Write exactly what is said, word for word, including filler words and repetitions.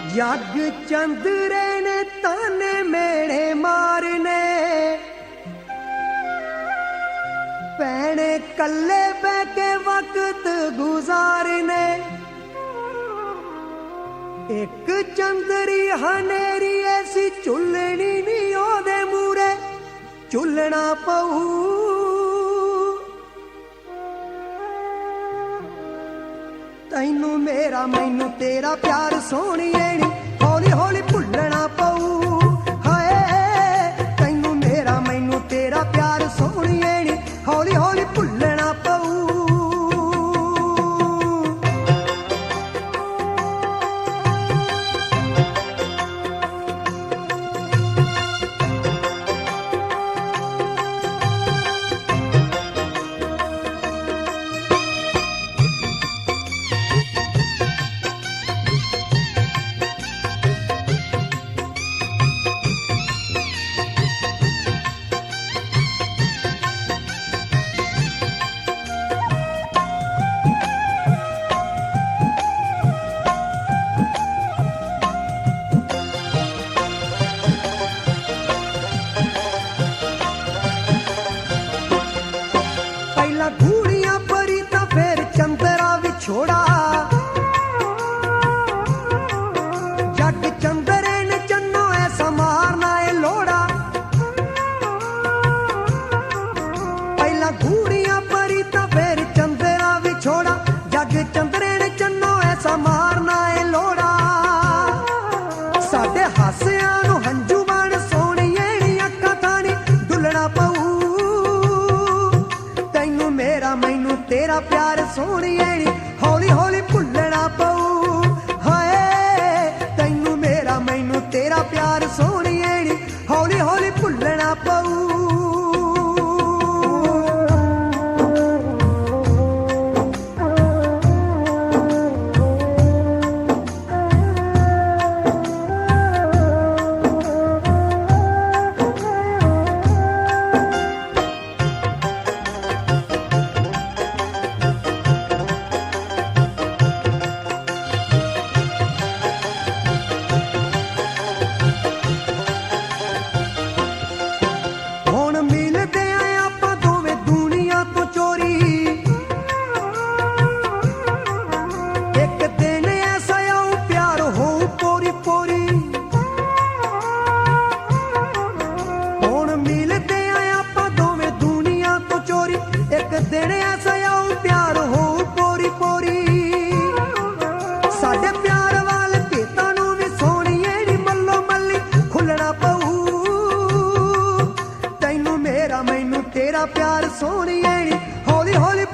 जग चंद्रे ने ताने मेड़े मारने, पैने कल्ले बह के वक्त गुजारने। एक चंदरी हनेरी ऐसी चुलनी नी ओदे मूरे चुलना पऊ। तैनू मेरा मैनू तेरा प्यार सोहणिए नी हौली हौली भुलना पऊ। हाय तैनू मेरा मैनू तेरा प्यार सोहणिए नी हौली हौली भुलना पऊ। घूड़ियां परी ता फिर चंदरा विछोड़ा, जग चंदरे ने चन्नो ऐसा मारना है लोड़ा। पहला घूड़ियां परी ता फिर चंदरा विछोड़ा, जग चंदरे ने चन्नो ऐसा मारना है लोड़ा। साडे हासियां नू हंजू बन सोहणिए नी अक्खां थानी डुलना पऊ। मेरा मैनू तेरा प्यार सोहणिए नी हौली हौली भुलना पऊ। हाय तैनू मेरा मैनू तेरा प्यार सोहणिए नी हौली हौली भुलना पऊ। दिन ऐसा आऊ प्यार हो पोरी पोरी। साडे प्यार वाल खेतां नू भी सोहणिए नी मल्लो मल्ली खुलना पऊ। तैनू मेरा मैनू तेरा प्यार सोहणिए नी हौली हौली